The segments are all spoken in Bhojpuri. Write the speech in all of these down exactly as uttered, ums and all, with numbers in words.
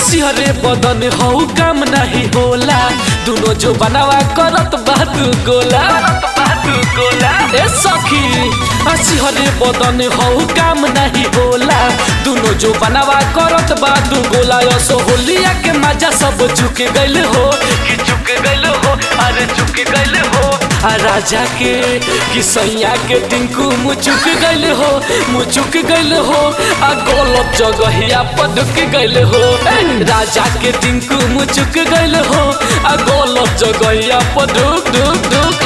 सिहरे बदन हौ काम नहीं होला दुनो जो बनावा करत बादू गोला गोला ए सखी सिहरे बदन हौ काम नहीं होला दुनो जो बनावा करत बादू गोला असो होलिया के मजा सब चुक गइल हो कि चुक गइल हो अरे चुक गइल हो आ राजा के कि सैया के टिंकू मुचुक गइल हो मुचुक गइल हो आ गलत जगहिया पदुक गइल हो राजा के टिंकू मुचुक गइल हो आ गलत जगहिया पदुक दुक दुक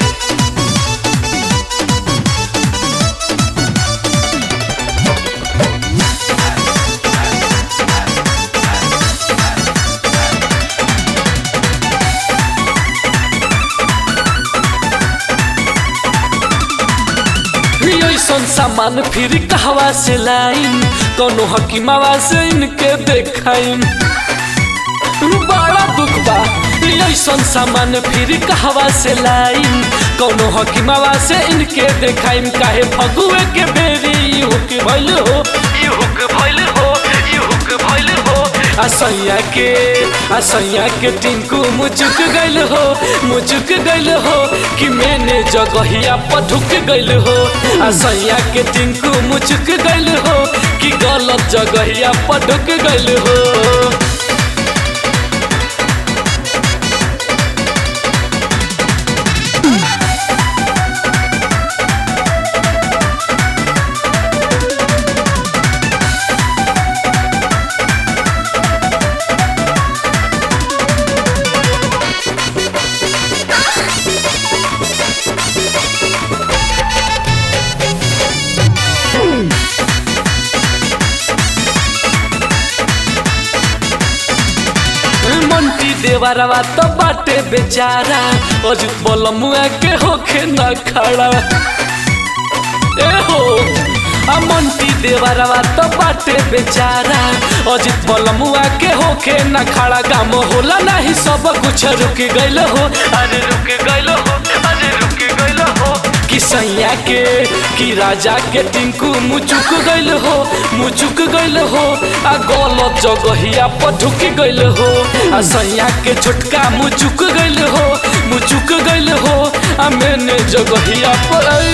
ऐसन सामान फिर कहवा से लाइन कोनो हकीमावा से इनके देखाइन बड़ा दुख बा ऐसन सामान फिर कहवा से लाइन कोनो हकीमावा से इनके देखाइन काहे फगुए के बेरी युक भइल हो युक भइल हो युक भइल हो असैया के असैया के टिंकू मुचुक गइल हो मुचुक गइल हो कि मैंने जगहिया पठुक गइल हो असैया के टिंकू मुचुक गइल हो कि गलत जगहिया पठुक गइल हो मंटी देवरवा तो बाटे बेचारा अजित बलमुआ के होखे न खड़ा ए हो आ मंटी देवरवा तो बाटे बेचारा अजित बलमुआ के होखे न खड़ा काम होला नहीं सब कुछ रुक गइल हो अरे रुक गइल हो अरे रुक गइल हो कि सैया के कि राजा के टिंकू मुचुक गइल हो मुचुक गइल हो आ गलत जगहिया पठुक गइल हो आ सैया के छोटका मुचुक गइल हो मुचुक गइल हो आ मैंने जगहिया पर